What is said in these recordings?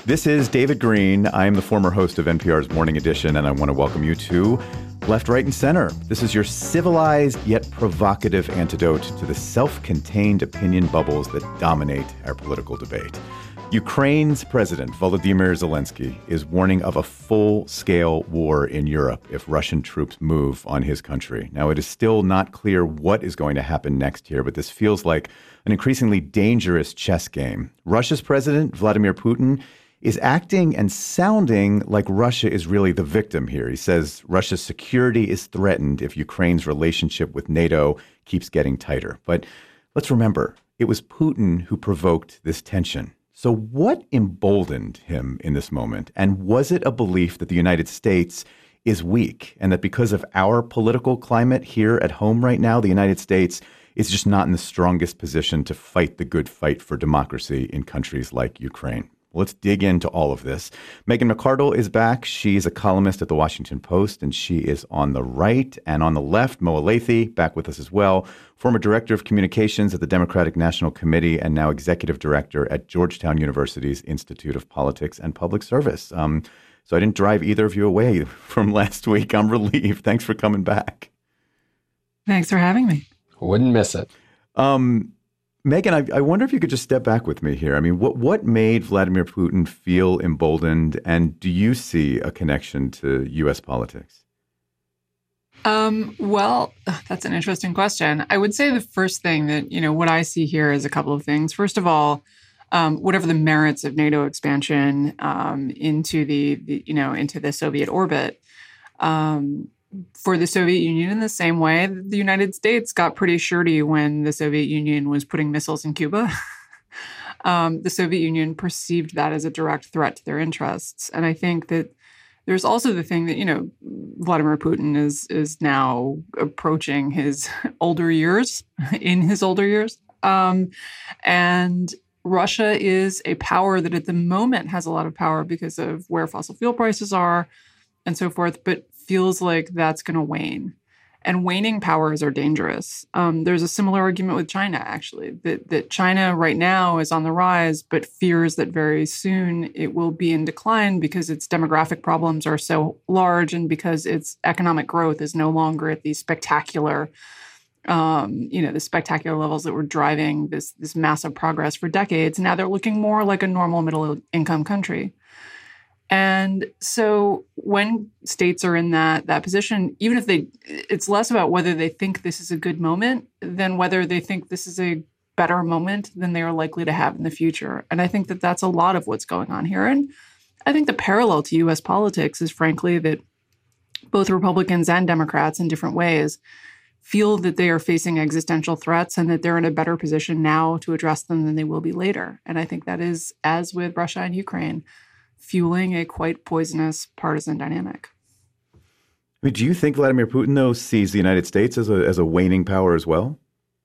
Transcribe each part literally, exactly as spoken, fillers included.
This is David Greene. I am the former host of N P R's Morning Edition, and I want to welcome you to Left, Right, and Center. This is your civilized yet provocative antidote to the self-contained opinion bubbles that dominate our political debate. Ukraine's president, Volodymyr Zelensky, is warning of a full-scale war in Europe if Russian troops move on his country. Now, it is still not clear what is going to happen next here, but this feels like an increasingly dangerous chess game. Russia's president, Vladimir Putin, is acting and sounding like Russia is really the victim here. He says Russia's security is threatened if Ukraine's relationship with NATO keeps getting tighter. But let's remember, it was Putin who provoked this tension. So what emboldened him in this moment? And was it a belief that the United States is weak and that because of our political climate here at home right now, the United States is just not in the strongest position to fight the good fight for democracy in countries like Ukraine? Let's dig into all of this. Megan McArdle is back. She's a columnist at The Washington Post, and she is on the right. And on the left, Mo Elleithee, back with us as well, former director of communications at the Democratic National Committee and now executive director at Georgetown University's Institute of Politics and Public Service. Um, so I didn't drive either of you away from last week. I'm relieved. Thanks for coming back. Thanks for having me. Wouldn't miss it. Um, Megan, I, I wonder if you could just step back with me here. I mean, what what made Vladimir Putin feel emboldened, and do you see a connection to U S politics? Um, well, that's an interesting question. I would say the first thing that, you know, what I see here is a couple of things. First of all, um, whatever the merits of NATO expansion um, into the, the, you know, into the Soviet orbit, um, for the Soviet Union, in the same way that the United States got pretty shirty when the Soviet Union was putting missiles in Cuba. um, the Soviet Union perceived that as a direct threat to their interests. And I think that there's also the thing that, you know, Vladimir Putin is is now approaching his older years, in his older years. Um, and Russia is a power that at the moment has a lot of power because of where fossil fuel prices are and so forth, but feels like that's going to wane. And waning powers are dangerous. Um, there's a similar argument with China, actually, that, that China right now is on the rise, but fears that very soon it will be in decline because its demographic problems are so large and because its economic growth is no longer at these spectacular, um, you know, the spectacular levels that were driving this, this massive progress for decades. Now they're looking more like a normal middle-income country. And so when states are in that that position, even if they, it's less about whether they think this is a good moment than whether they think this is a better moment than they are likely to have in the future. And I think that that's a lot of what's going on here. And I think the parallel to U S politics is, frankly, that both Republicans and Democrats in different ways feel that they are facing existential threats and that they're in a better position now to address them than they will be later. And I think that is, as with Russia and Ukraine, fueling a quite poisonous partisan dynamic. I mean, do you think Vladimir Putin, though, sees the United States as a as a waning power as well?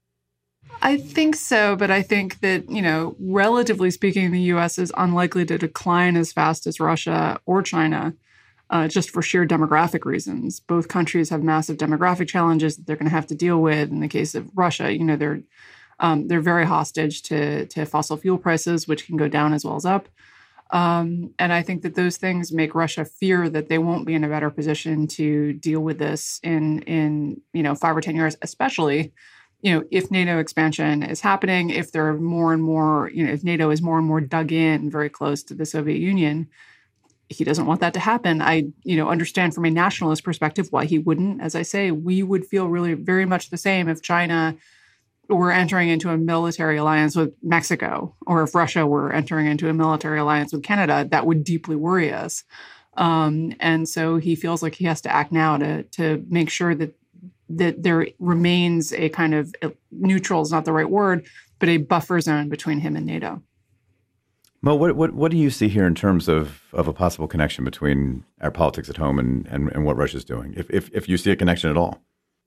I think so, but I think that, you know, relatively speaking, the U S is unlikely to decline as fast as Russia or China, uh, just for sheer demographic reasons. Both countries have massive demographic challenges that they're going to have to deal with. In the case of Russia, you know, they're um, they're very hostage to to fossil fuel prices, which can go down as well as up. Um, and I think that those things make Russia fear that they won't be in a better position to deal with this in, in you know, five or ten years, especially, you know, if NATO expansion is happening, if there are more and more, you know, if NATO is more and more dug in very close to the Soviet Union. He doesn't want that to happen. I, you know, understand from a nationalist perspective why he wouldn't. As I say, we would feel really very much the same if China were entering into a military alliance with Mexico, or if Russia were entering into a military alliance with Canada. That would deeply worry us. Um, and so he feels like he has to act now to to make sure that that there remains a kind of, neutral is not the right word, but a buffer zone between him and NATO. Mo, what what what do you see here in terms of, of a possible connection between our politics at home and, and, and what Russia's doing, if, if if you see a connection at all?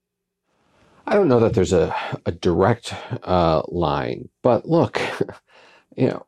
I don't know that there's a, a direct uh, line, but look, you know,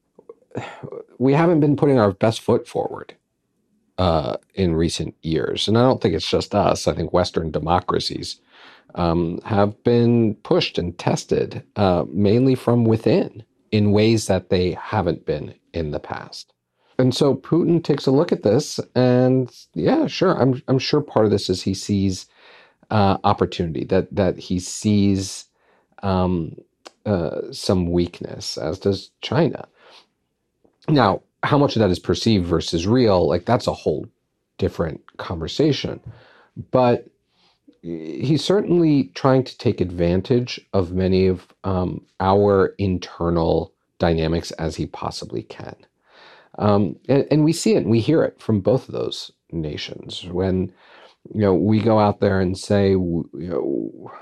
we haven't been putting our best foot forward uh, in recent years. And I don't think it's just us. I think Western democracies um, have been pushed and tested uh, mainly from within in ways that they haven't been in the past. And so Putin takes a look at this, and yeah, sure. I'm I'm sure part of this is he sees uh, opportunity, that that he sees um, uh, some weakness, as does China. Now, how much of that is perceived versus real, like that's a whole different conversation. But he's certainly trying to take advantage of many of um, our internal dynamics as he possibly can. Um, and, and we see it and we hear it from both of those nations. When, you know, we go out there and say, you know,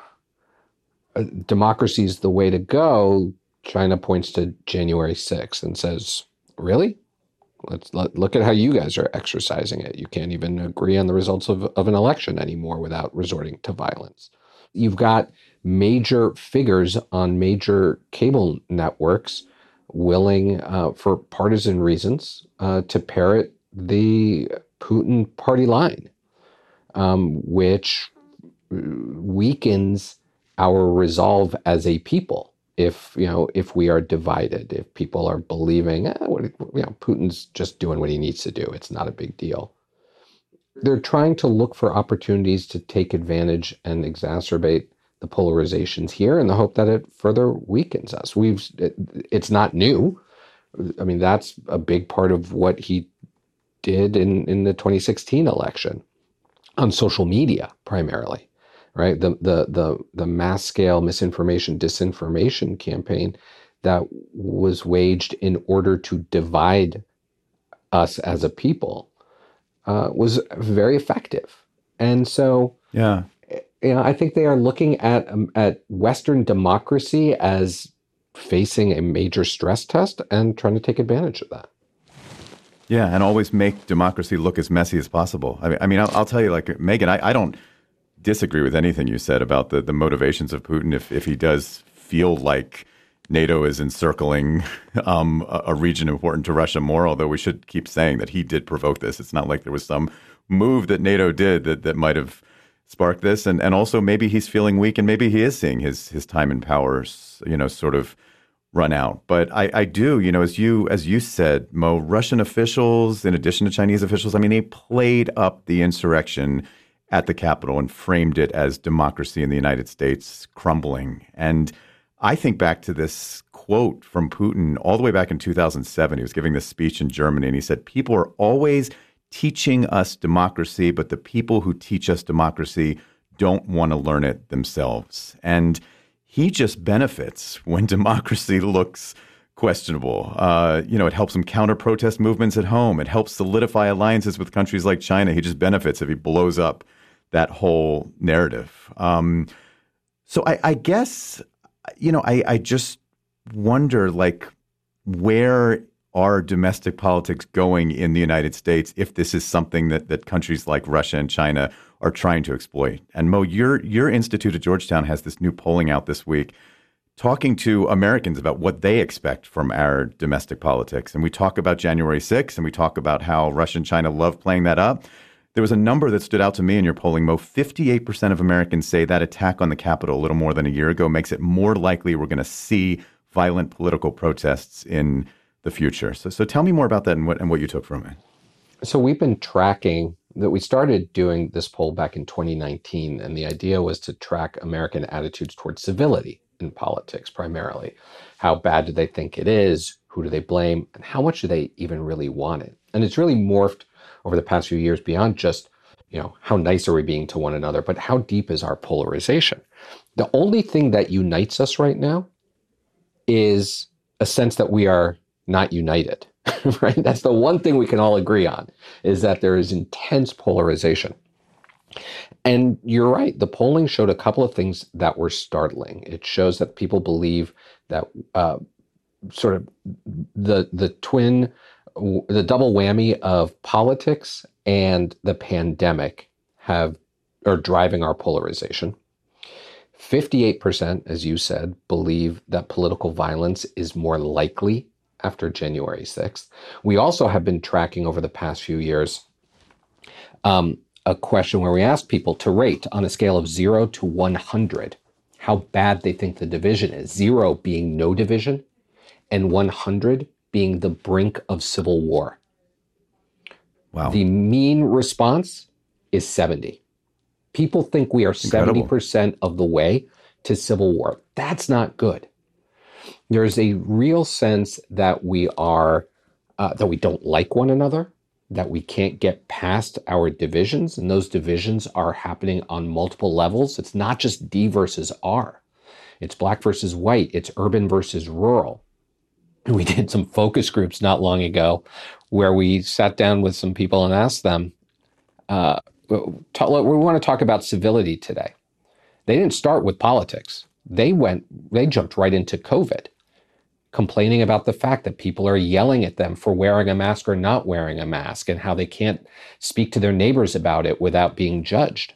democracy is the way to go, China points to January sixth and says, really? Let's let, look at how you guys are exercising it. You can't even agree on the results of, of an election anymore without resorting to violence. You've got major figures on major cable networks willing, uh, for partisan reasons, uh, to parrot the Putin party line, um, which weakens our resolve as a people. If, you know, if we are divided, if people are believing, eh, what, you know, Putin's just doing what he needs to do, it's not a big deal. They're trying to look for opportunities to take advantage and exacerbate the polarizations here in the hope that it further weakens us. We've, it, it's not new. I mean, that's a big part of what he did in, in the twenty sixteen election on social media, primarily. Right, the the the the mass scale misinformation, disinformation campaign that was waged in order to divide us as a people uh, was very effective, and so yeah, you know, I think they are looking at um, at Western democracy as facing a major stress test and trying to take advantage of that. Yeah, and always make democracy look as messy as possible. I mean, I mean, I'll, I'll tell you, like Megyn, I, I don't disagree with anything you said about the, the motivations of Putin. If if he does feel like NATO is encircling um, a, a region important to Russia more, although we should keep saying that he did provoke this. It's not like there was some move that NATO did that, that might have sparked this. And and also maybe he's feeling weak and maybe he is seeing his his time in power, you know, sort of run out. But I, I do, you know, as you as you said, Mo, Russian officials, in addition to Chinese officials, I mean, they played up the insurrection at the Capitol and framed it as democracy in the United States crumbling. And I think back to this quote from Putin all the way back in two thousand seven. He was giving this speech in Germany, and he said, people are always teaching us democracy, but the people who teach us democracy don't want to learn it themselves. And he just benefits when democracy looks questionable. Uh, you know, it helps him counter protest movements at home. It helps solidify alliances with countries like China. He just benefits if he blows up that whole narrative. Um, so I, I guess, you know, I, I just wonder, like, where are domestic politics going in the United States if this is something that, that countries like Russia and China are trying to exploit? And Mo, your your institute at Georgetown has this new polling out this week talking to Americans about what they expect from our domestic politics. And we talk about January sixth, and we talk about how Russia and China love playing that up. There was a number that stood out to me in your polling, Mo. fifty-eight percent of Americans say that attack on the Capitol a little more than a year ago makes it more likely we're going to see violent political protests in the future. So so tell me more about that and what and what you took from it. So we've been tracking that. We started doing this poll back in twenty nineteen, and the idea was to track American attitudes towards civility in politics primarily. How bad do they think it is? Who do they blame? And how much do they even really want it? And it's really morphed over the past few years beyond just, you know, how nice are we being to one another, but how deep is our polarization? The only thing that unites us right now is a sense that we are not united, right? That's the one thing we can all agree on, is that there is intense polarization. And you're right, the polling showed a couple of things that were startling. It shows that people believe that uh, sort of the the twin, the double whammy of politics and the pandemic have are driving our polarization. fifty-eight percent, as you said, believe that political violence is more likely after January sixth. We also have been tracking over the past few years um, a question where we asked people to rate on a scale of zero to one hundred how bad they think the division is. Zero being no division and one hundred being the brink of civil war. Wow. The mean response is seventy. People think we are Incredible. seventy percent of the way to civil war. That's not good. There's a real sense that we are, uh, that we don't like one another, that we can't get past our divisions, and those divisions are happening on multiple levels. It's not just D versus R. It's black versus white. It's urban versus rural. We did some focus groups not long ago where we sat down with some people and asked them, uh, talk, we want to talk about civility today. They didn't start with politics. They went, they jumped right into COVID, complaining about the fact that people are yelling at them for wearing a mask or not wearing a mask and how they can't speak to their neighbors about it without being judged.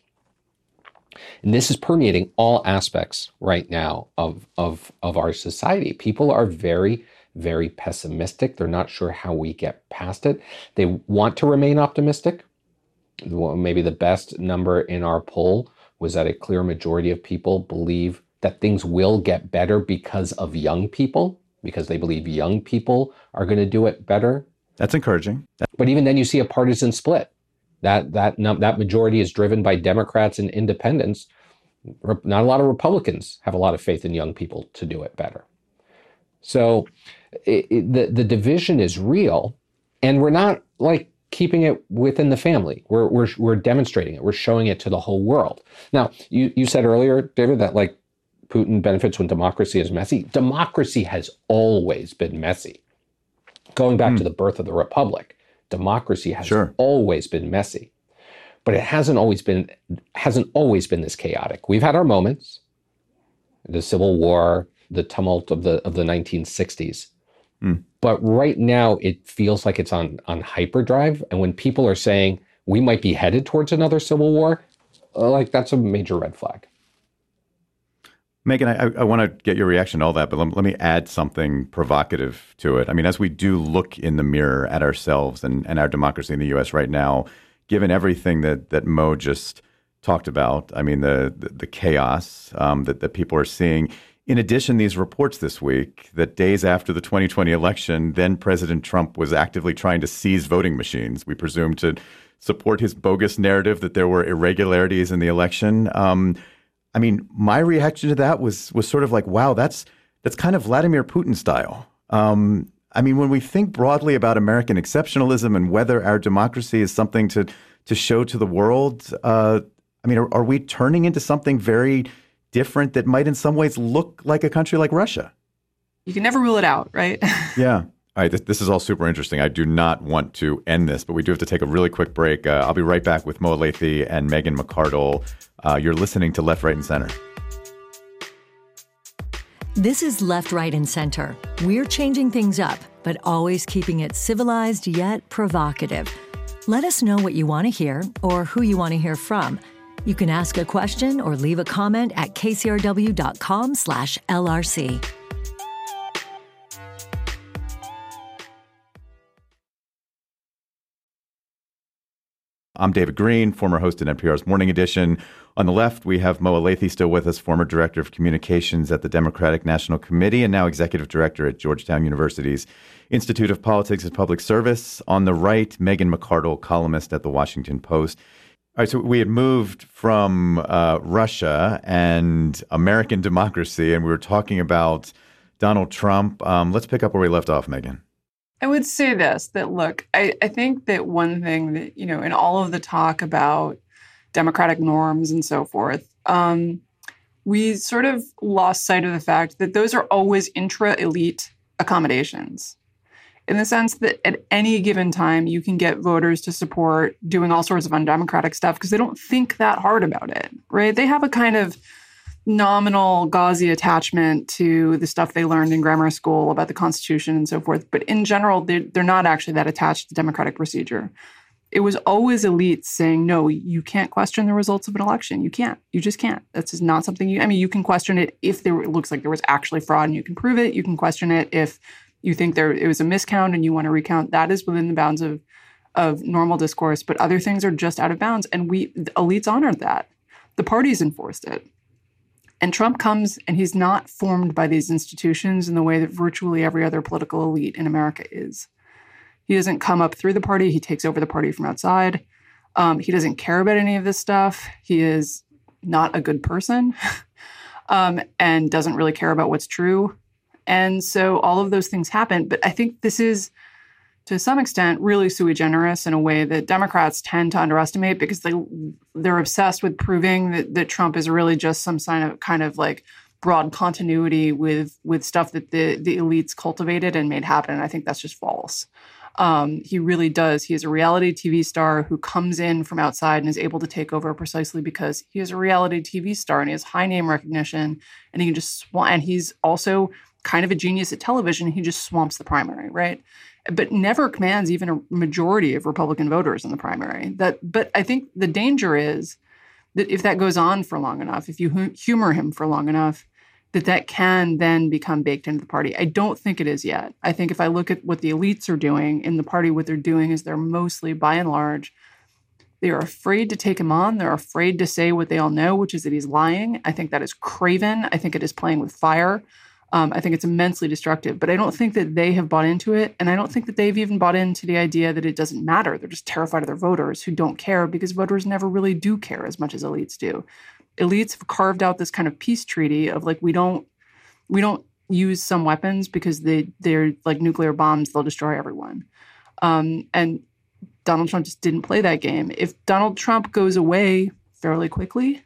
And this is permeating all aspects right now of, of, of our society. People are very, very pessimistic. They're not sure how we get past it. They want to remain optimistic. Well, maybe the best number in our poll was that a clear majority of people believe that things will get better because of young people, because they believe young people are going to do it better. That's encouraging. But even then you see a partisan split. That that that majority is driven by Democrats and independents. Not a lot of Republicans have a lot of faith in young people to do it better. So it, it, the, the division is real, and we're not like keeping it within the family. We're, we're, we're demonstrating it. We're showing it to the whole world. Now, you, you said earlier, David, that like Putin benefits when democracy is messy. Democracy has always been messy. Going back mm. to the birth of the Republic, democracy has sure. always been messy, but it hasn't always been hasn't always been this chaotic. We've had our moments, the Civil War, the tumult of the of the nineteen sixties, mm. but right now it feels like it's on on hyperdrive. And when people are saying we might be headed towards another civil war, uh, like that's a major red flag. Megan, I, I want to get your reaction to all that, but let, let me add something provocative to it. I mean, as we do look in the mirror at ourselves and, and our democracy in the U S right now, given everything that, that Mo just talked about, I mean, the the, the chaos um, that, that people are seeing. In addition, these reports this week that days after the twenty twenty election, then President Trump was actively trying to seize voting machines, we presume to support his bogus narrative that there were irregularities in the election. Um, I mean, my reaction to that was was sort of like, wow, that's that's kind of Vladimir Putin style. Um, I mean, when we think broadly about American exceptionalism and whether our democracy is something to to show to the world, uh, I mean, are, are we turning into something very different that might in some ways look like a country like Russia? You can never rule it out, right? Yeah. All right, this, this is all super interesting. I do not want to end this, but we do have to take a really quick break. Uh, I'll be right back with Mo Elleithee and Megan McArdle. Uh, you're listening to Left, Right, and Center. This is Left, Right, and Center. We're changing things up, but always keeping it civilized yet provocative. Let us know what you want to hear or who you want to hear from. You can ask a question or leave a comment at kcrw.com slash LRC. I'm David Green, former host at N P R's Morning Edition. On the left, we have Mo Elleithee still with us, former director of communications at the Democratic National Committee and now executive director at Georgetown University's Institute of Politics and Public Service. On the right, Megan McArdle, columnist at the Washington Post. All right, so we had moved from uh, Russia and American democracy, and we were talking about Donald Trump. Um, let's pick up where we left off, Megan. I would say this, that look, I, I think that one thing that, you know, in all of the talk about democratic norms and so forth, um, we sort of lost sight of the fact that those are always intra-elite accommodations. In the sense that at any given time, you can get voters to support doing all sorts of undemocratic stuff because they don't think that hard about it, right? They have a kind of nominal gauzy attachment to the stuff they learned in grammar school about the Constitution and so forth. But in general, they're, they're not actually that attached to democratic procedure. It was always elites saying, no, you can't question the results of an election. You can't. You just can't. That's just not something you, I mean, you can question it if there, it looks like there was actually fraud and you can prove it. You can question it if you think there it was a miscount and you want to recount. That is within the bounds of, of normal discourse. But other things are just out of bounds. And we, the elites honored that. The parties enforced it. And Trump comes and he's not formed by these institutions in the way that virtually every other political elite in America is. He doesn't come up through the party. He takes over the party from outside. Um, he doesn't care about any of this stuff. He is not a good person um, and doesn't really care about what's true. And so all of those things happen. But I think this is, to some extent, really sui generis in a way that Democrats tend to underestimate because they, they're obsessed with proving that, that Trump is really just some sign of kind of like broad continuity with, with stuff that the, the elites cultivated and made happen. And I think that's just false. Um, he really does. He is a reality T V star who comes in from outside and is able to take over precisely because he is a reality T V star and he has high name recognition and he can just sw- and he's also kind of a genius at television. He just swamps the primary, right? But never commands even a majority of Republican voters in the primary. That, but I think the danger is that if that goes on for long enough, if you hu- humor him for long enough, that that can then become baked into the party. I don't think it is yet. I think if I look at what the elites are doing in the party, what they're doing is they're mostly, by and large, they are afraid to take him on. They're afraid to say what they all know, which is that he's lying. I think that is craven. I think it is playing with fire. Um, I think it's immensely destructive. But I don't think that they have bought into it. And I don't think that they've even bought into the idea that it doesn't matter. They're just terrified of their voters who don't care because voters never really do care as much as elites do. Elites have carved out this kind of peace treaty of like, we don't we don't use some weapons because they, they're like nuclear bombs. They'll destroy everyone. Um, and Donald Trump just didn't play that game. If Donald Trump goes away fairly quickly,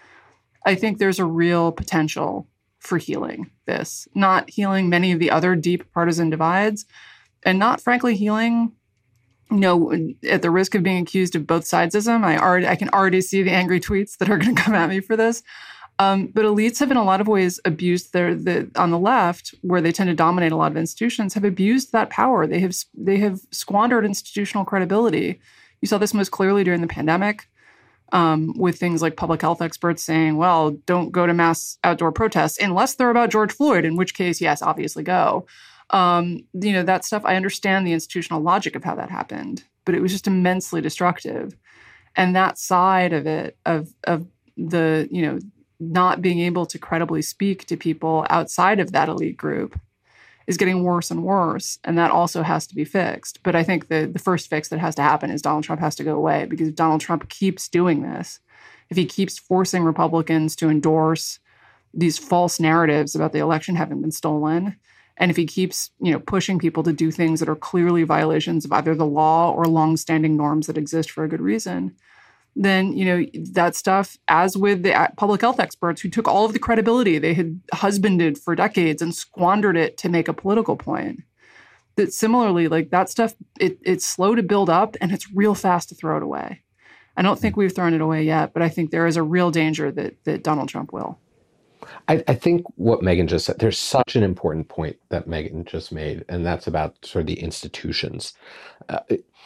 I think there's a real potential for healing this, not healing many of the other deep partisan divides and not, frankly, healing you know, at the risk of being accused of both sidesism. I already, I can already see the angry tweets that are going to come at me for this. Um, but elites have in a lot of ways abused their, the, on the left, where they tend to dominate a lot of institutions, have abused that power. They have, they have squandered institutional credibility. You saw this most clearly during the pandemic um, with things like public health experts saying, well, don't go to mass outdoor protests unless they're about George Floyd, in which case, yes, obviously go. Um, you know, that stuff, I understand the institutional logic of how that happened, but it was just immensely destructive. And that side of it, of of the, you know, not being able to credibly speak to people outside of that elite group is getting worse and worse. And that also has to be fixed. But I think the, the first fix that has to happen is Donald Trump has to go away, because if Donald Trump keeps doing this, if he keeps forcing Republicans to endorse these false narratives about the election having been stolen, and if he keeps, you know, pushing people to do things that are clearly violations of either the law or longstanding norms that exist for a good reason, then, you know, that stuff, as with the public health experts who took all of the credibility they had husbanded for decades and squandered it to make a political point, that similarly, like that stuff, it, it's slow to build up and it's real fast to throw it away. I don't think we've thrown it away yet, but I think there is a real danger that that Donald Trump will. I, I think what Megyn just said, there's such an important point that Megyn just made, and that's about sort of the institutions. Uh,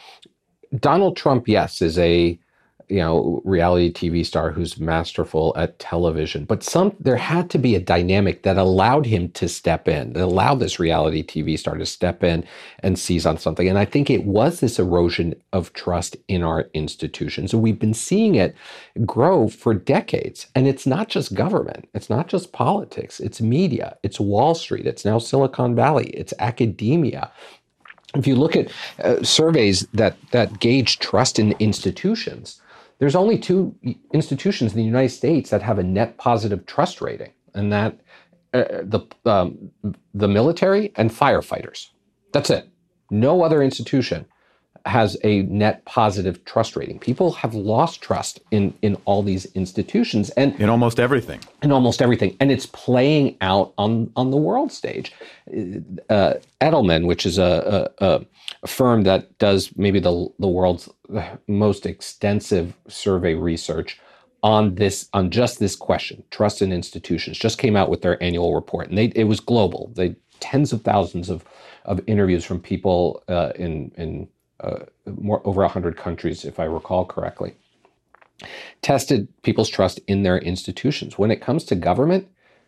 Donald Trump, yes, is a you know reality T V star who's masterful at television, but some there had to be a dynamic that allowed him to step in, that allowed this reality T V star to step in and seize on something. And I think it was this erosion of trust in our institutions. And we've been seeing it grow for decades. And it's not just government. It's not just politics. It's media. It's Wall Street. It's now Silicon Valley. It's academia. If you look at uh, surveys that that gauge trust in institutions, there's only two institutions in the United States that have a net positive trust rating, and that uh, the um, the military and firefighters. That's it. No other institution has a net positive trust rating. People have lost trust in, in all these institutions, and in almost everything. In almost everything, and it's playing out on on the world stage. Uh, Edelman, which is a, a, a firm that does maybe the the world's most extensive survey research on this, on just this question, trust in institutions, just came out with their annual report, and they it was global. They tens of thousands of of interviews from people uh, in in. Uh, more over one hundred countries, if I recall correctly, tested people's trust in their institutions. When it comes to government,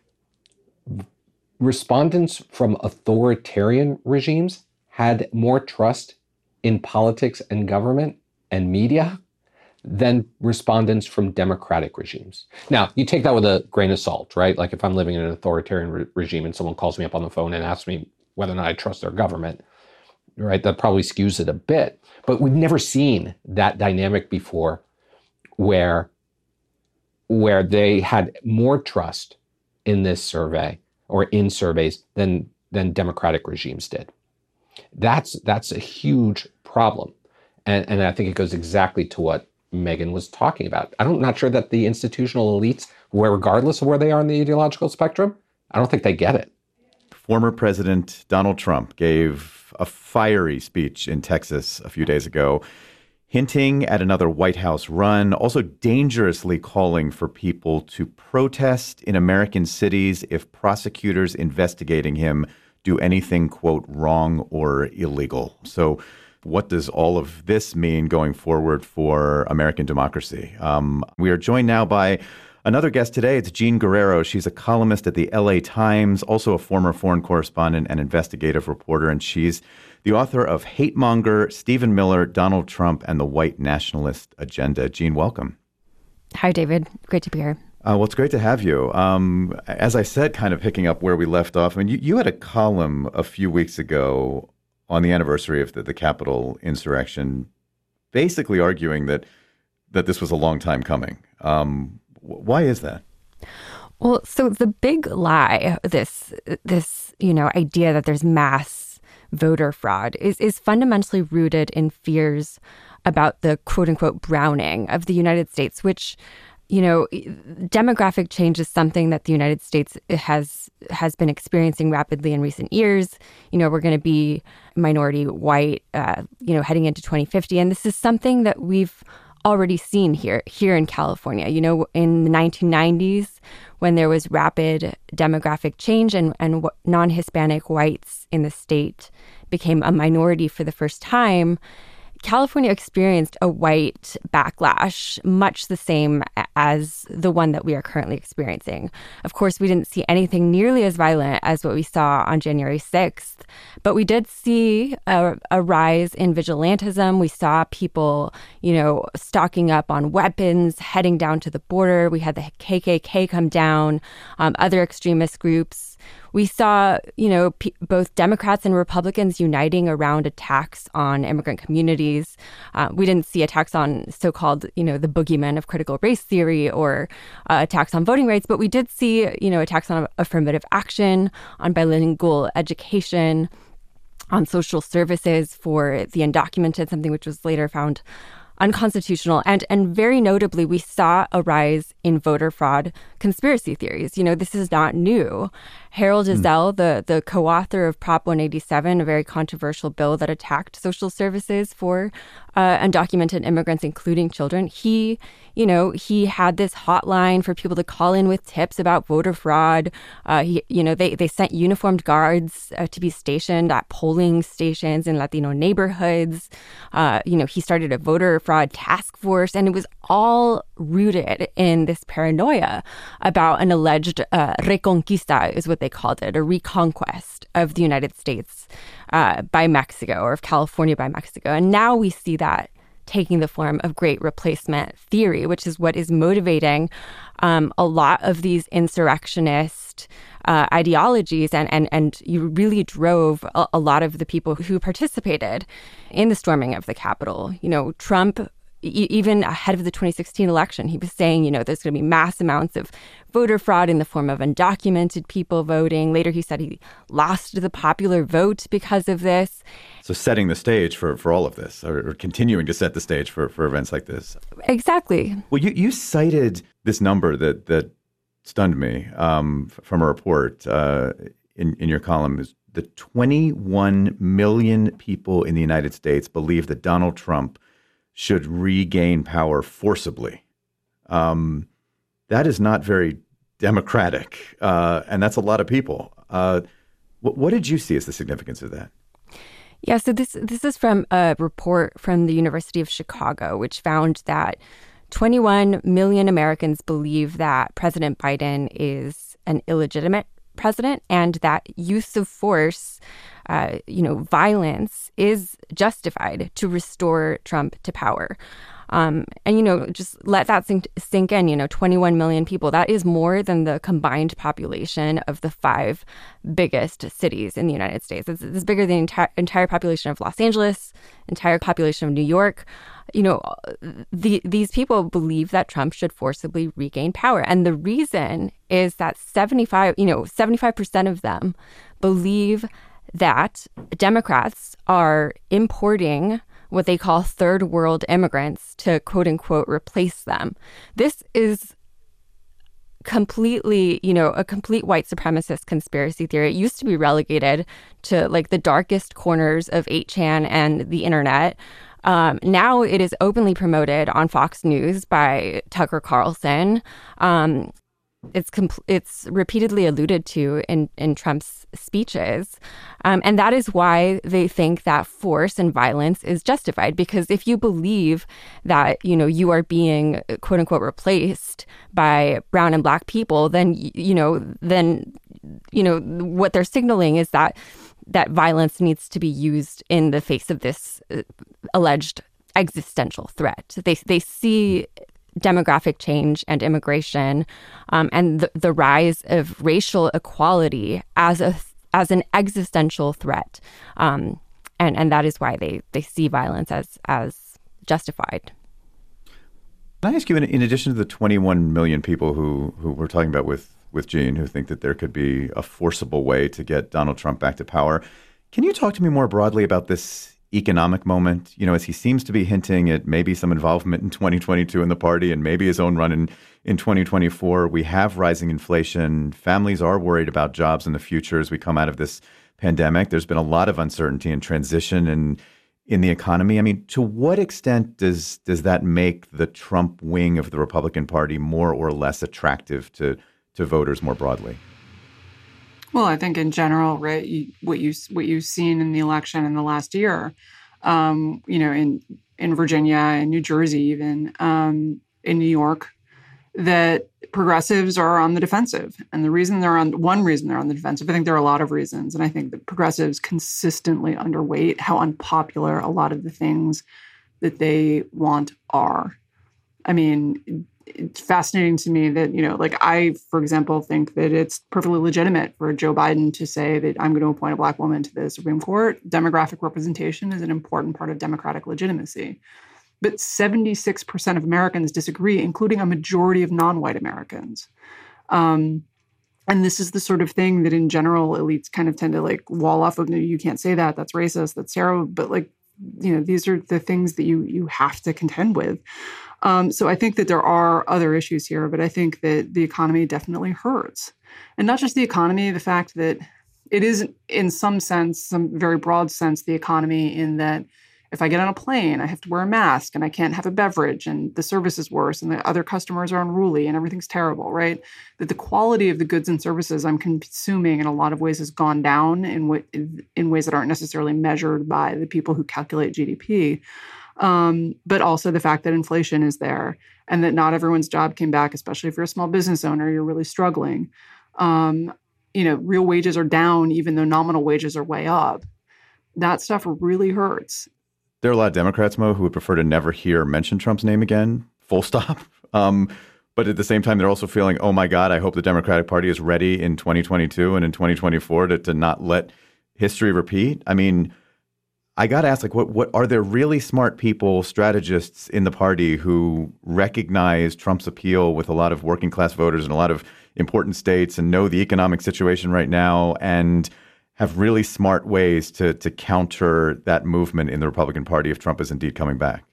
respondents from authoritarian regimes had more trust in politics and government and media than respondents from democratic regimes. Now, you take that with a grain of salt, right? Like if I'm living in an authoritarian re- regime and someone calls me up on the phone and asks me whether or not I trust their government, right? That probably skews it a bit. But we've never seen that dynamic before where, where they had more trust in this survey or in surveys than, than democratic regimes did. That's, that's a huge problem. And, and I think it goes exactly to what Megyn was talking about. I'm not sure that the institutional elites, where regardless of where they are on the ideological spectrum, I don't think they get it. Former President Donald Trump gave a fiery speech in Texas a few days ago, hinting at another White House run, also dangerously calling for people to protest in American cities if prosecutors investigating him do anything, quote, wrong or illegal. So what does all of this mean going forward for American democracy? Um, we are joined now by another guest today. It's Jean Guerrero. She's a columnist at the L A Times, also a former foreign correspondent and investigative reporter, and she's the author of Hate Monger, Stephen Miller, Donald Trump, and the White Nationalist Agenda. Jean, welcome. Hi, David. Great to be here. Uh, well, it's great to have you. Um, as I said, kind of picking up where we left off, I mean, you, you had a column a few weeks ago on the anniversary of the, the Capitol insurrection, basically arguing that that this was a long time coming. Um, why is that? Well, so the big lie, this this you know idea that there's mass voter fraud, is is fundamentally rooted in fears about the quote unquote browning of the United States, which, you know, demographic change is something that the United States has has been experiencing rapidly in recent years. You know, we're going to be minority white, uh, you know, heading into twenty fifty. And this is something that we've already seen here, here in California. You know, in the nineteen nineties, when there was rapid demographic change and, and non-Hispanic whites in the state became a minority for the first time, California experienced a white backlash, much the same as the one that we are currently experiencing. Of course, we didn't see anything nearly as violent as what we saw on January sixth, but we did see a, a rise in vigilantism. We saw people, you know, stocking up on weapons, heading down to the border. We had the K K K come down, um, other extremist groups. We saw, you know, p- both Democrats and Republicans uniting around attacks on immigrant communities. Uh, we didn't see attacks on so-called, you know, the boogeyman of critical race theory or uh, attacks on voting rights, but we did see, you know, attacks on affirmative action, on bilingual education, on social services for the undocumented, something which was later found unconstitutional. And and very notably, we saw a rise in voter fraud conspiracy theories. You know, this is not new. Harold Izell, mm. the, the co-author of Prop one eighty-seven, a very controversial bill that attacked social services for uh, undocumented immigrants, including children, he, you know, he had this hotline for people to call in with tips about voter fraud. Uh, he, you know, they, they sent uniformed guards uh, to be stationed at polling stations in Latino neighborhoods. Uh, you know, he started a voter fraud task force, and it was all rooted in this paranoia about an alleged uh, reconquista, is what they called it, a reconquest of the United States uh, by Mexico, or of California by Mexico. And now we see that taking the form of great replacement theory, which is what is motivating um, a lot of these insurrectionist uh, ideologies, and, and, and you really drove a, a lot of the people who participated in the storming of the Capitol. You know, Trump, even ahead of the twenty sixteen election, he was saying, you know, there's going to be mass amounts of voter fraud in the form of undocumented people voting. Later, he said he lost the popular vote because of this. So setting the stage for, for all of this, or, or continuing to set the stage for, for events like this. Exactly. Well, you, you cited this number that, that stunned me um, from a report uh, in, in your column. Is the twenty-one million people in the United States believe that Donald Trump should regain power forcibly. Um, that is not very democratic, uh, and that's a lot of people. Uh, what, what did you see as the significance of that? Yeah, so this this is from a report from the University of Chicago, which found that twenty-one million Americans believe that President Biden is an illegitimate president, and that use of force, uh, you know, violence is justified to restore Trump to power. Um, and, you know, just let that sink, sink in, you know, twenty-one million people. That is more than the combined population of the five biggest cities in the United States. It's, it's bigger than the entire, entire population of Los Angeles, entire population of New York. You know, the, these people believe that Trump should forcibly regain power. And the reason is that seventy-five, you know, seventy-five percent of them believe that Democrats are importing what they call third world immigrants to quote unquote replace them. This is completely, you know, a complete white supremacist conspiracy theory. It used to be relegated to like the darkest corners of eight chan and the internet. Um, now it is openly promoted on Fox News by Tucker Carlson. Um, It's compl- it's repeatedly alluded to in, in Trump's speeches. Um, and that is why they think that force and violence is justified. Because if you believe that, you know, you are being, quote unquote, replaced by brown and black people, then, you know, then, you know, what they're signaling is that that violence needs to be used in the face of this uh, alleged existential threat. They, they see demographic change and immigration um, and the, the rise of racial equality as a as an existential threat, um, and and that is why they they see violence as as justified. Can I ask you, in, in addition to the twenty-one million people who who we're talking about with with Gene, who think that there could be a forcible way to get Donald Trump back to power, can you talk to me more broadly about this economic moment, you know, as he seems to be hinting at maybe some involvement in twenty twenty-two in the party and maybe his own run in, in twenty twenty-four. We have rising inflation. Families are worried about jobs in the future as we come out of this pandemic. There's been a lot of uncertainty and transition in, in the economy. I mean, to what extent does does that make the Trump wing of the Republican Party more or less attractive to, to voters more broadly? Well, I think in general, right, you, what you what you've seen in the election in the last year, um, you know, in in Virginia and New Jersey, even um, in New York, that progressives are on the defensive, and the reason they're on one reason they're on the defensive, I think there are a lot of reasons, and I think that progressives consistently underweight how unpopular a lot of the things that they want are. I mean, it's fascinating to me that, you know, like I, for example, think that it's perfectly legitimate for Joe Biden to say that I'm going to appoint a black woman to the Supreme Court. Demographic representation is an important part of democratic legitimacy. But seventy-six percent of Americans disagree, including a majority of non-white Americans. Um, and this is the sort of thing that in general elites kind of tend to like wall off of, no, you can't say that, that's racist, that's terrible. But like, you know, these are the things that you you have to contend with. Um, so I think that there are other issues here, but I think that the economy definitely hurts. And not just the economy, the fact that it is, in some sense, some very broad sense, the economy in that if I get on a plane, I have to wear a mask and I can't have a beverage and the service is worse and the other customers are unruly and everything's terrible, right? That the quality of the goods and services I'm consuming in a lot of ways has gone down in, w- in ways that aren't necessarily measured by the people who calculate G D P. Um, but also the fact that inflation is there and that not everyone's job came back, especially if you're a small business owner, you're really struggling. Um, you know, real wages are down, even though nominal wages are way up. That stuff really hurts. There are a lot of Democrats, Mo, who would prefer to never hear mention Trump's name again, full stop. Um, but at the same time, they're also feeling, oh my God, I hope the Democratic Party is ready in twenty twenty-two and in twenty twenty-four to, to not let history repeat. I mean, I got to ask, like, what, what are there really smart people, strategists in the party who recognize Trump's appeal with a lot of working class voters in a lot of important states and know the economic situation right now and have really smart ways to to counter that movement in the Republican Party if Trump is indeed coming back?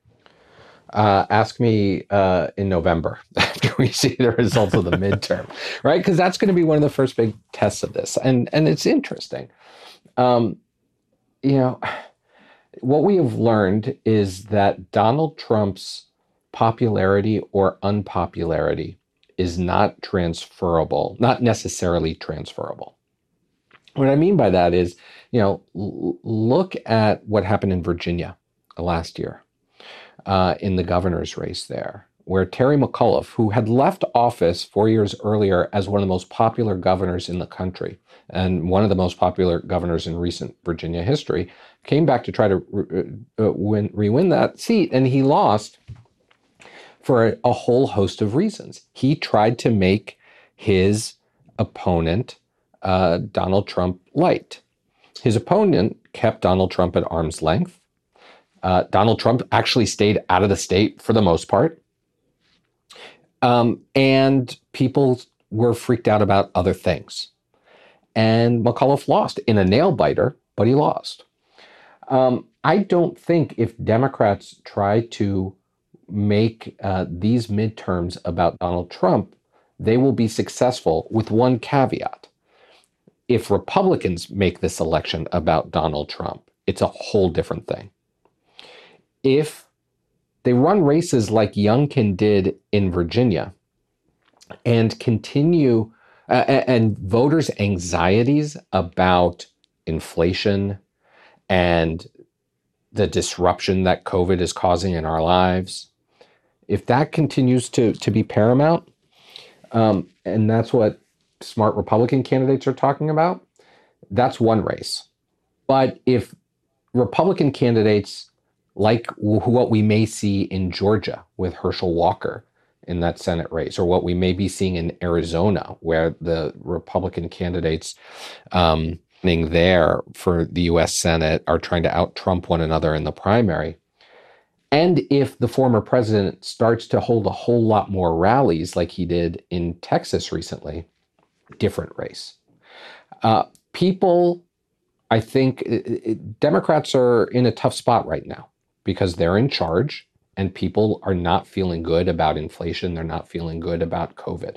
Uh, ask me uh, in November after we see the results of the midterm, right? Because that's going to be one of the first big tests of this. And, and it's interesting. Um, you know, what we have learned is that Donald Trump's popularity or unpopularity is not transferable, not necessarily transferable. What I mean by that is, you know, l- look at what happened in Virginia last year uh, in the governor's race there, where Terry McAuliffe, who had left office four years earlier as one of the most popular governors in the country and one of the most popular governors in recent Virginia history, came back to try to re- uh, win, re-win that seat, and he lost for a, a whole host of reasons. He tried to make his opponent, uh, Donald Trump, liked. His opponent kept Donald Trump at arm's length. Uh, Donald Trump actually stayed out of the state for the most part. Um, and people were freaked out about other things. And McAuliffe lost in a nail biter, but he lost. Um, I don't think if Democrats try to make uh, these midterms about Donald Trump, they will be successful with one caveat. If Republicans make this election about Donald Trump, it's a whole different thing. If they run races like Youngkin did in Virginia and continue, uh, and voters' anxieties about inflation and the disruption that COVID is causing in our lives, if that continues to, to be paramount, um, and that's what smart Republican candidates are talking about, that's one race. But if Republican candidates, like what we may see in Georgia with Herschel Walker in that Senate race, or what we may be seeing in Arizona, where the Republican candidates um, there for the U S Senate are trying to out-Trump one another in the primary, and if the former president starts to hold a whole lot more rallies like he did in Texas recently, different race. Uh, people, I think, it, it, Democrats are in a tough spot right now because they're in charge and people are not feeling good about inflation. They're not feeling good about COVID.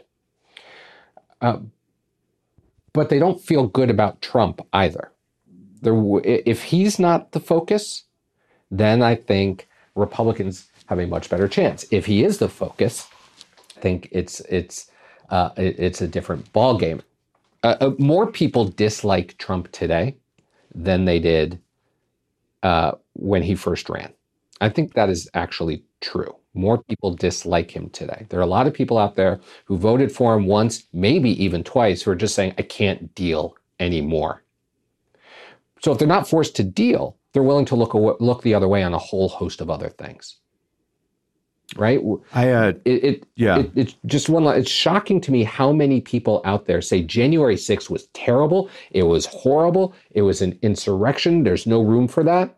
Uh, but they don't feel good about Trump either. There, if he's not the focus, then I think Republicans have a much better chance. If he is the focus, I think it's it's uh, it, it's a different ballgame. Uh, uh, more people dislike Trump today than they did uh, when he first ran. I think that is actually true. More people dislike him today. There are a lot of people out there who voted for him once, maybe even twice, who are just saying, I can't deal anymore. So if they're not forced to deal, they're willing to look look the other way on a whole host of other things. Right? I uh, it, it yeah. It, it's just one. It's shocking to me how many people out there say January sixth was terrible. It was horrible. It was an insurrection. There's no room for that.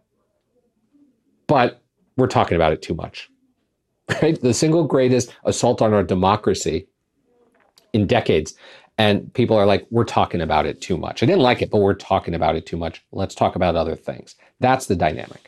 But we're talking about it too much. Right? The single greatest assault on our democracy in decades. And people are like, we're talking about it too much. I didn't like it, but we're talking about it too much. Let's talk about other things. That's the dynamic.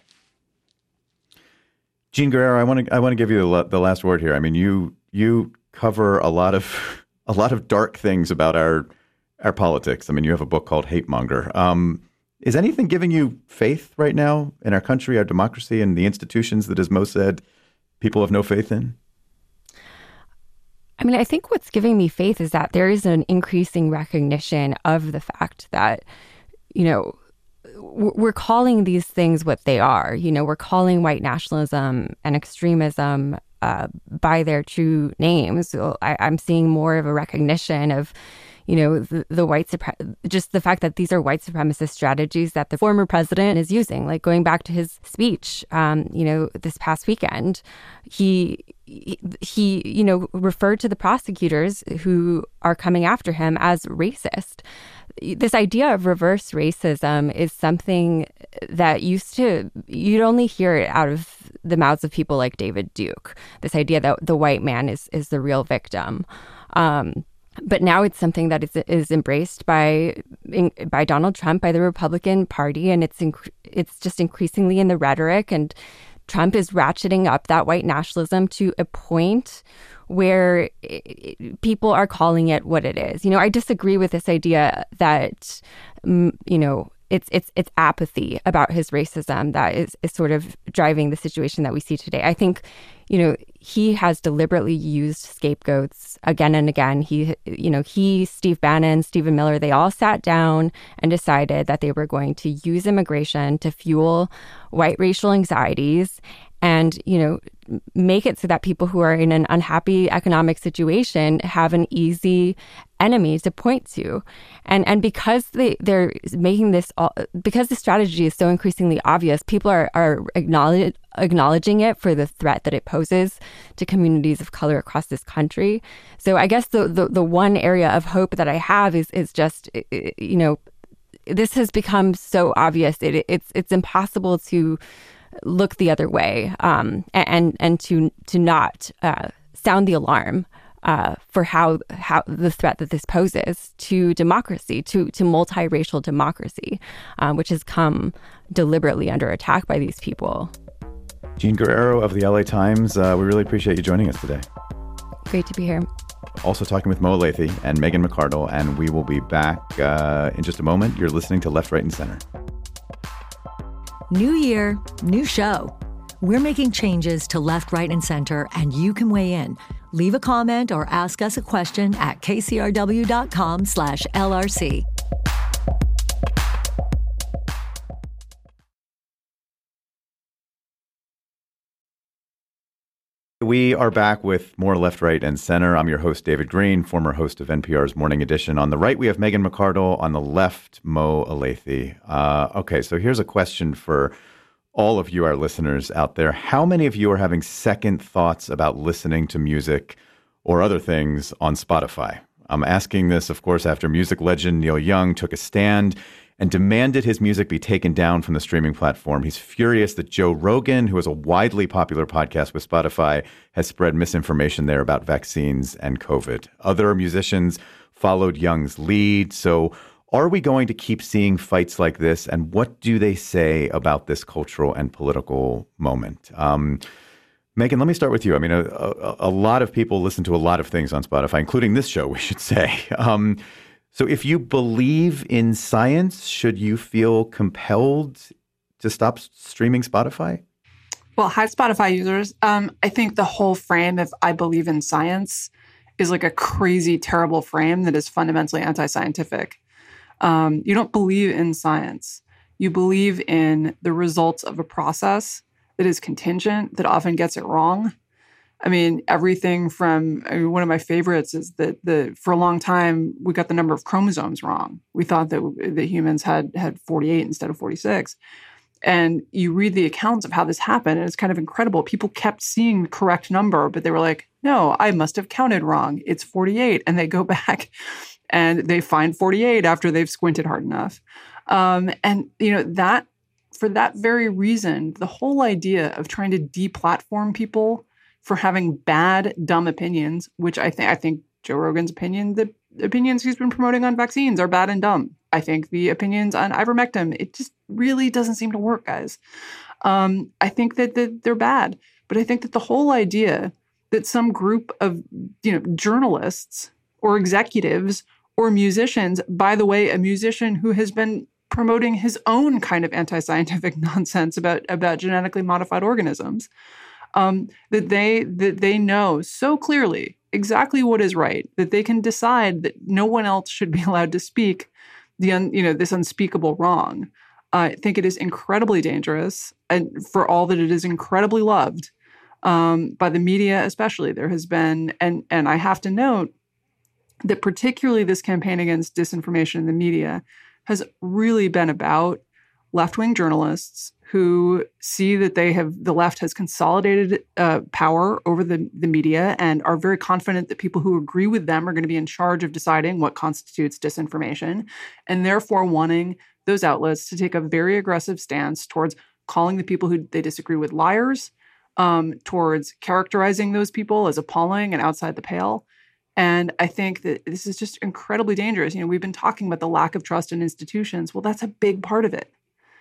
Jean Guerrero, I want to I want to give you the, the last word here. I mean, you you cover a lot of a lot of dark things about our our politics. I mean, you have a book called Hate Monger. Um, is anything giving you faith right now in our country, our democracy, and the institutions that, as Mo said, people have no faith in? I mean, I think what's giving me faith is that there is an increasing recognition of the fact that, you know, we're calling these things what they are. You know, we're calling white nationalism and extremism uh, by their true names. So I, I'm seeing more of a recognition of, you know, the, the white supre- just the fact that these are white supremacist strategies that the former president is using. Like going back to his speech, um, you know, this past weekend, he he you know referred to the prosecutors who are coming after him as racist. This idea of reverse racism is something that used to, you'd only hear it out of the mouths of people like David Duke. This idea that the white man is is the real victim. Um, But now it's something that is is embraced by in, by Donald Trump, by the Republican Party, and it's inc- it's just increasingly in the rhetoric. And Trump is ratcheting up that white nationalism to a point where it, it, people are calling it what it is. You know, I disagree with this idea that um, you know it's it's it's apathy about his racism that is is sort of driving the situation that we see today. I think, you know, he has deliberately used scapegoats again and again. He, you know, he, Steve Bannon, Stephen Miller, they all sat down and decided that they were going to use immigration to fuel white racial anxieties. And, you know, make it so that people who are in an unhappy economic situation have an easy enemy to point to. And and because they, they're making this, all, because the strategy is so increasingly obvious, people are, are acknowledge, acknowledging it for the threat that it poses to communities of color across this country. So I guess the, the, the one area of hope that I have is, is just, you know, this has become so obvious. It, it's it's impossible to look the other way, um, and and to to not uh, sound the alarm uh, for how how the threat that this poses to democracy, to to multiracial democracy, uh, which has come deliberately under attack by these people. Jean Guerrero of the L A Times, uh, we really appreciate you joining us today. Great to be here. Also talking with Mo Elleithee and Megan McArdle, and we will be back uh, in just a moment. You're listening to Left, Right, and Center. New year, new show. We're making changes to Left, Right, and Center, and you can weigh in. Leave a comment or ask us a question at kcrw.com slash LRC. We are back with more Left, Right, and Center. I'm your host, David Green, former host of N P R's Morning Edition. On the right, we have Megan McArdle. On the left, Mo Elleithee. Uh, okay, so here's a question for all of you, our listeners out there. How many of you are having second thoughts about listening to music or other things on Spotify? I'm asking this, of course, after music legend Neil Young took a stand and demanded his music be taken down from the streaming platform. He's furious that Joe Rogan, who has a widely popular podcast with Spotify, has spread misinformation there about vaccines and COVID. Other musicians followed Young's lead. So are we going to keep seeing fights like this? And what do they say about this cultural and political moment? Um, Megan, let me start with you. I mean, a, a, a lot of people listen to a lot of things on Spotify, including this show, we should say. Um, So if you believe in science, should you feel compelled to stop streaming Spotify? Well, hi, Spotify users. Um, I think the whole frame of I believe in science is like a crazy, terrible frame that is fundamentally anti-scientific. Um, you don't believe in science. You believe in the results of a process that is contingent, that often gets it wrong. I mean, everything from, I mean, one of my favorites is that the for a long time, we got the number of chromosomes wrong. We thought that, that humans had, had forty-eight instead of forty-six. And you read the accounts of how this happened, and it's kind of incredible. People kept seeing the correct number, but they were like, no, I must have counted wrong. It's forty-eight. And they go back and they find forty-eight after they've squinted hard enough. Um, and, you know, that for that very reason, the whole idea of trying to deplatform people for having bad, dumb opinions, which I think I think Joe Rogan's opinion, the opinions he's been promoting on vaccines are bad and dumb. I think the opinions on ivermectin, it just really doesn't seem to work, guys. Um, I think that, that they're bad. But I think that the whole idea that some group of, you know, journalists or executives or musicians, by the way, a musician who has been promoting his own kind of anti-scientific nonsense about, about genetically modified organisms, Um, that they that they know so clearly exactly what is right, that they can decide that no one else should be allowed to speak the un, you know this unspeakable wrong. I think it is incredibly dangerous, and for all that it is incredibly loved um, by the media, especially. There has been, and and I have to note that particularly this campaign against disinformation in the media has really been about left-wing journalists who see that they have, the left has consolidated uh, power over the, the media and are very confident that people who agree with them are going to be in charge of deciding what constitutes disinformation, and therefore wanting those outlets to take a very aggressive stance towards calling the people who they disagree with liars, um, towards characterizing those people as appalling and outside the pale. And I think that this is just incredibly dangerous. You know, we've been talking about the lack of trust in institutions. Well, that's a big part of it.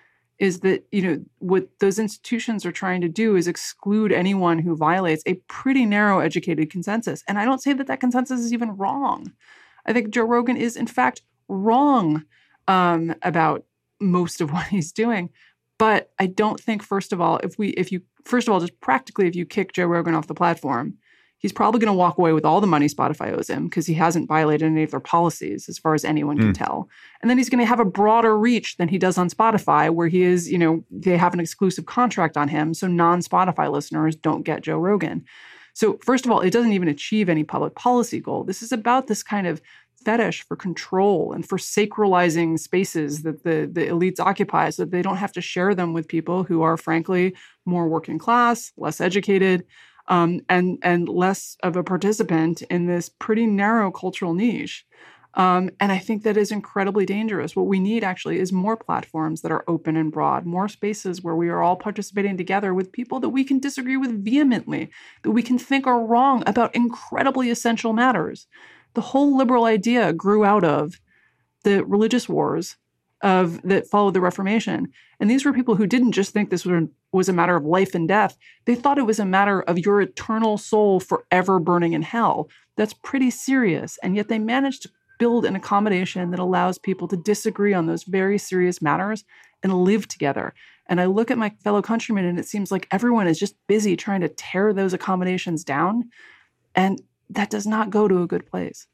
Is that, you know, what those institutions are trying to do is exclude anyone who violates a pretty narrow educated consensus. And I don't say that that consensus is even wrong. I think Joe Rogan is, in fact, wrong um, about most of what he's doing. But I don't think, first of all, if we, if you, first of all, just practically, if you kick Joe Rogan off the platform, He's probably going to walk away with all the money Spotify owes him because he hasn't violated any of their policies as far as anyone can mm. tell. And then he's going to have a broader reach than he does on Spotify, where he is, you know, they have an exclusive contract on him. So non-Spotify listeners don't get Joe Rogan. So first of all, it doesn't even achieve any public policy goal. This is about this kind of fetish for control and for sacralizing spaces that the, the elites occupy so that they don't have to share them with people who are, frankly, more working class, less educated, um, and, and less of a participant in this pretty narrow cultural niche. Um, and I think that is incredibly dangerous. What we need actually is more platforms that are open and broad, more spaces where we are all participating together with people that we can disagree with vehemently, that we can think are wrong about incredibly essential matters. The whole liberal idea grew out of the religious wars of that followed the Reformation. And these were people who didn't just think this was, was a matter of life and death. They thought it was a matter of your eternal soul forever burning in hell. That's pretty serious. And yet they managed to build an accommodation that allows people to disagree on those very serious matters and live together. And I look at my fellow countrymen and it seems like everyone is just busy trying to tear those accommodations down. And that does not go to a good place.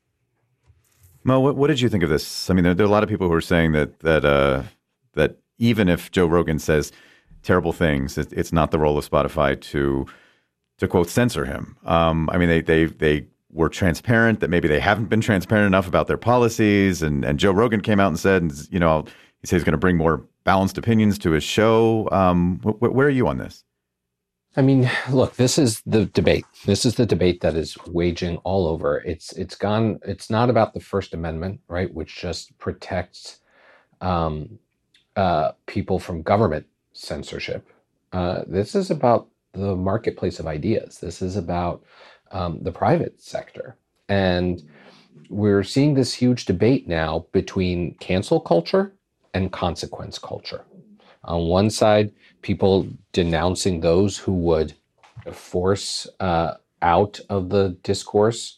Mo, what, what did you think of this? I mean, there, there are a lot of people who are saying that that uh, that even if Joe Rogan says terrible things, it, it's not the role of Spotify to to quote censor him. Um, I mean, they they they were transparent that maybe they haven't been transparent enough about their policies, and and Joe Rogan came out and said, you know, he said he's going to bring more balanced opinions to his show. Um, wh- wh- where are you on this? I mean, look, this is the debate. This is the debate that is waging all over. It's it's gone. It's not about the First Amendment, right, which just protects um, uh, people from government censorship. Uh, this is about the marketplace of ideas. This is about um, the private sector, and we're seeing this huge debate now between cancel culture and consequence culture. On one side, people denouncing those who would force uh, out of the discourse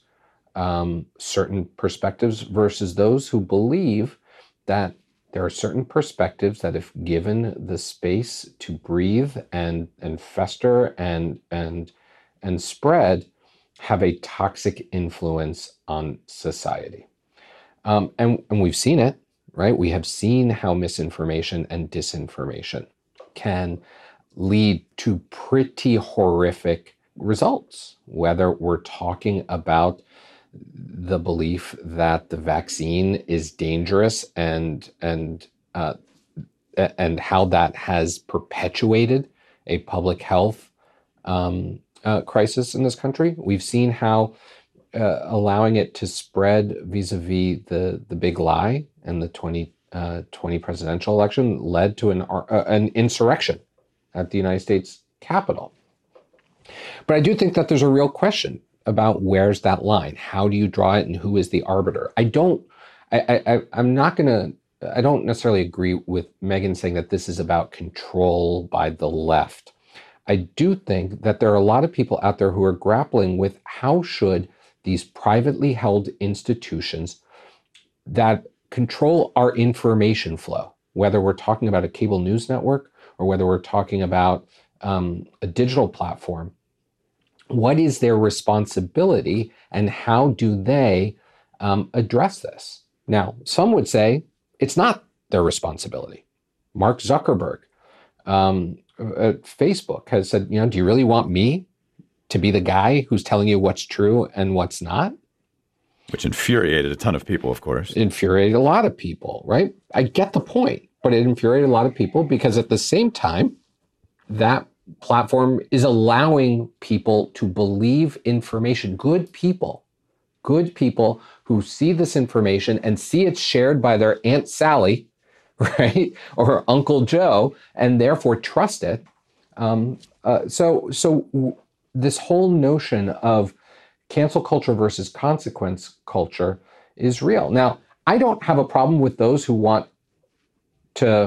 um, certain perspectives versus those who believe that there are certain perspectives that if given the space to breathe and and fester and and and spread, have a toxic influence on society. Um, and, and we've seen it. Right? We have seen how misinformation and disinformation can lead to pretty horrific results, whether we're talking about the belief that the vaccine is dangerous and and uh, and how that has perpetuated a public health um, uh, crisis in this country. We've seen how uh, allowing it to spread vis-a-vis the the big lie and the twenty twenty presidential election led to an uh, an insurrection at the United States Capitol. But I do think that there's a real question about where's that line? How do you draw it, and who is the arbiter? I don't. I, I I'm not going to. I don't necessarily agree with Megan saying that this is about control by the left. I do think that there are a lot of people out there who are grappling with how should these privately held institutions that control our information flow, whether we're talking about a cable news network or whether we're talking about um, a digital platform, what is their responsibility and how do they um, address this? Now, some would say it's not their responsibility. Mark Zuckerberg um, at Facebook has said, you know, do you really want me to be the guy who's telling you what's true and what's not? Which infuriated a ton of people, of course. Infuriated a lot of people, right? I get the point, but it infuriated a lot of people because at the same time, that platform is allowing people to believe information, good people, good people who see this information and see it shared by their Aunt Sally, right? Or Uncle Joe, and therefore trust it. Um, uh, so, so w- this whole notion of cancel culture versus consequence culture is real. Now, I don't have a problem with those who want to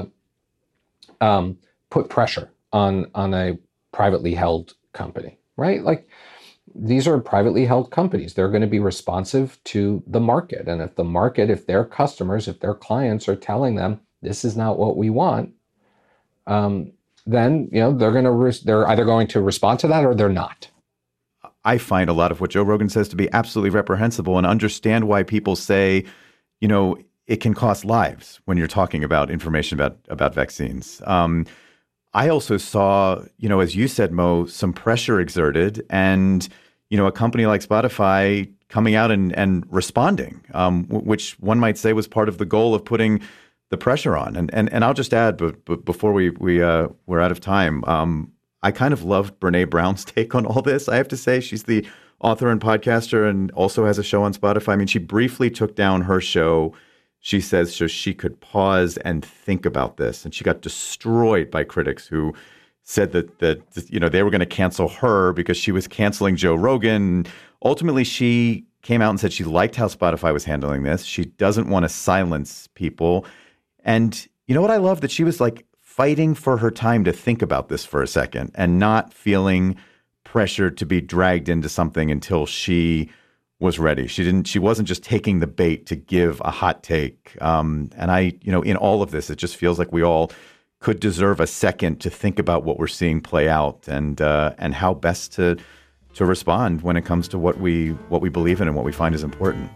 um, put pressure on, on a privately held company, right? Like, these are privately held companies. They're going to be responsive to the market. And if the market, if their customers, if their clients are telling them, this is not what we want, um, then, you know, they're going to, re- they're either going to respond to that or they're not. I find a lot of what Joe Rogan says to be absolutely reprehensible, and understand why people say, you know, it can cost lives when you're talking about information about, about vaccines. Um, I also saw, you know, as you said, Mo, some pressure exerted, and, you know, a company like Spotify coming out and, and responding, um, w- which one might say was part of the goal of putting the pressure on. And and and I'll just add, but, but before we we uh, we're out of time, um, I kind of loved Brene Brown's take on all this. I have to say, she's the author and podcaster, and also has a show on Spotify. I mean, she briefly took down her show, she says, so she could pause and think about this. And she got destroyed by critics who said that, that you know, they were going to cancel her because she was canceling Joe Rogan. Ultimately, she came out and said she liked how Spotify was handling this. She doesn't want to silence people. And you know what I love? That she was like fighting for her time to think about this for a second and not feeling pressured to be dragged into something until she was ready. She didn't, she wasn't just taking the bait to give a hot take. Um, and I, you know, in all of this, it just feels like we all could deserve a second to think about what we're seeing play out, and uh, and how best to to respond when it comes to what we what we believe in and what we find is important.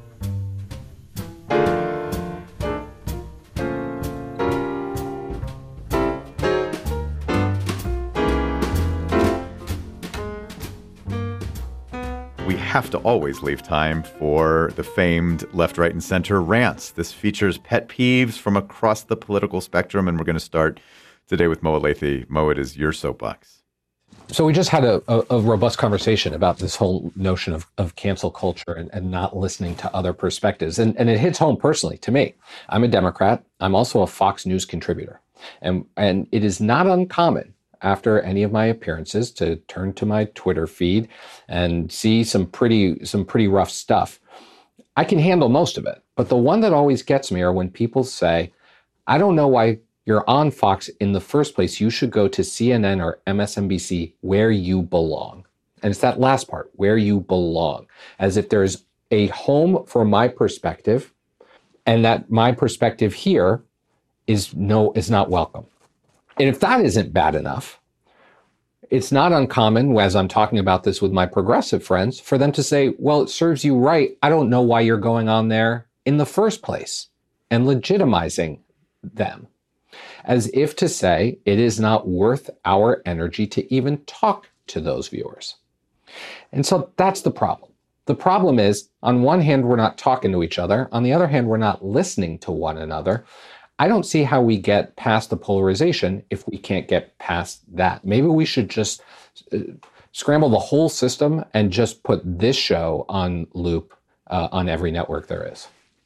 We have to always leave time for the famed Left, Right, and Center rants. This features pet peeves from across the political spectrum, and we're going to start today with Mo Elleithee. Mo, it is your soapbox. So we just had a, a, a robust conversation about this whole notion of, of cancel culture and, and not listening to other perspectives. And, and it hits home personally to me. I'm a Democrat. I'm also a Fox News contributor. And, and it is not uncommon after any of my appearances to turn to my Twitter feed and see some pretty some pretty rough stuff. I can handle most of it, but the one that always gets me are when people say, I don't know why you're on Fox in the first place. You should go to C N N or M S N B C, where you belong. And it's that last part, where you belong, as if there's a home for my perspective, and that my perspective here is no is not welcome. And if that isn't bad enough, it's not uncommon, as I'm talking about this with my progressive friends, for them to say, well, it serves you right. I don't know why you're going on there in the first place, and legitimizing them, as if to say it is not worth our energy to even talk to those viewers. And so that's the problem. The problem is, on one hand, we're not talking to each other. On the other hand, we're not listening to one another. I don't see how we get past the polarization if we can't get past that. Maybe we should just uh, scramble the whole system and just put this show on loop uh, on every network there is.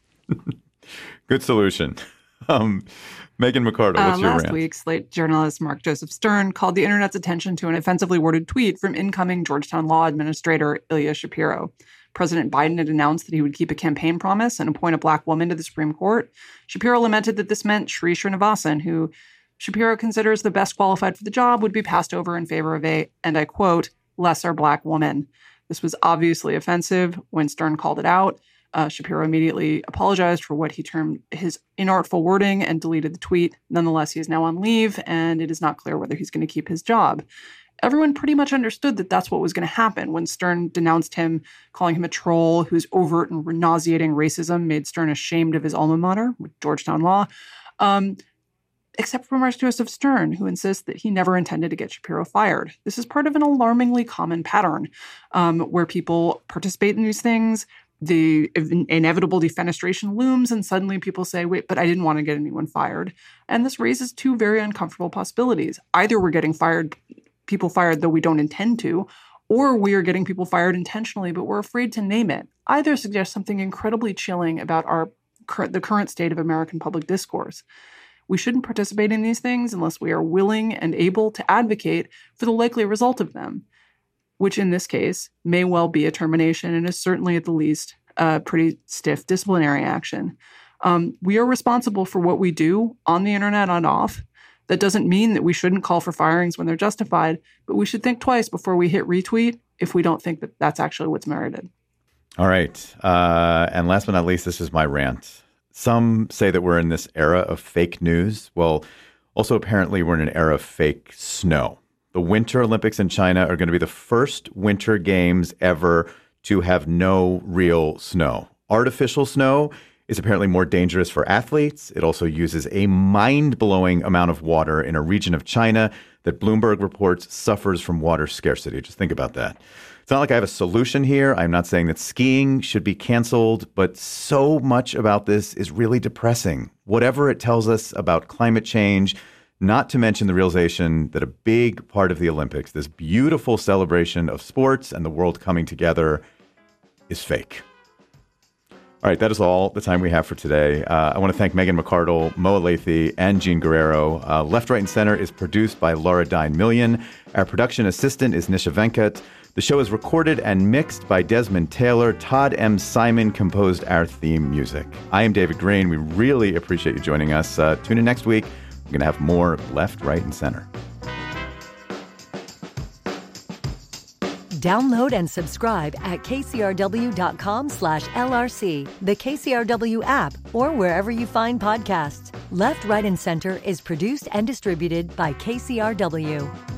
Good solution. Um, Megan McArdle, what's uh, your last rant? week, Slate journalist Mark Joseph Stern called the internet's attention to an offensively worded tweet from incoming Georgetown Law Administrator Ilya Shapiro. President Biden had announced that he would keep a campaign promise and appoint a Black woman to the Supreme Court. Shapiro lamented that this meant Sri Srinivasan, who Shapiro considers the best qualified for the job, would be passed over in favor of a, and I quote, lesser Black woman. This was obviously offensive. When Stern called it out, uh, Shapiro immediately apologized for what he termed his inartful wording and deleted the tweet. Nonetheless, he is now on leave, and it is not clear whether he's going to keep his job. Everyone pretty much understood that that's what was going to happen when Stern denounced him, calling him a troll whose overt and nauseating racism made Stern ashamed of his alma mater, Georgetown Law, um, except for Mark Joseph Stern, who insists that he never intended to get Shapiro fired. This is part of an alarmingly common pattern um, where people participate in these things, the inevitable defenestration looms, and suddenly people say, wait, but I didn't want to get anyone fired. And this raises two very uncomfortable possibilities. Either we're getting fired people fired though we don't intend to, or we are getting people fired intentionally, but we're afraid to name it. Either suggests something incredibly chilling about our the current state of American public discourse. We shouldn't participate in these things unless we are willing and able to advocate for the likely result of them, which in this case may well be a termination and is certainly at the least a pretty stiff disciplinary action. Um, we are responsible for what we do on the internet and off. That doesn't mean that we shouldn't call for firings when they're justified, but we should think twice before we hit retweet if we don't think that that's actually what's merited. All right. Uh, and last but not least, this is my rant. Some say that we're in this era of fake news. Well, also apparently we're in an era of fake snow. The Winter Olympics in China are going to be the first winter games ever to have no real snow. Artificial snow is apparently more dangerous for athletes. It also uses a mind-blowing amount of water in a region of China that Bloomberg reports suffers from water scarcity. Just think about that. It's not like I have a solution here. I'm not saying that skiing should be canceled, but so much about this is really depressing. Whatever it tells us about climate change, not to mention the realization that a big part of the Olympics, this beautiful celebration of sports and the world coming together, is fake. All right, that is all the time we have for today. Uh, I want to thank Megan McArdle, Moa Lathy, and Jean Guerrero. Uh, Left, Right, and Center is produced by Laura Dine Million. Our production assistant is Nisha Venkat. The show is recorded and mixed by Desmond Taylor. Todd M. Simon composed our theme music. I am David Green. We really appreciate you joining us. Uh, tune in next week. We're going to have more Left, Right, and Center. Download and subscribe at kcrw.com slash LRC, the K C R W app, or wherever you find podcasts. Left, Right, and Center is produced and distributed by K C R W.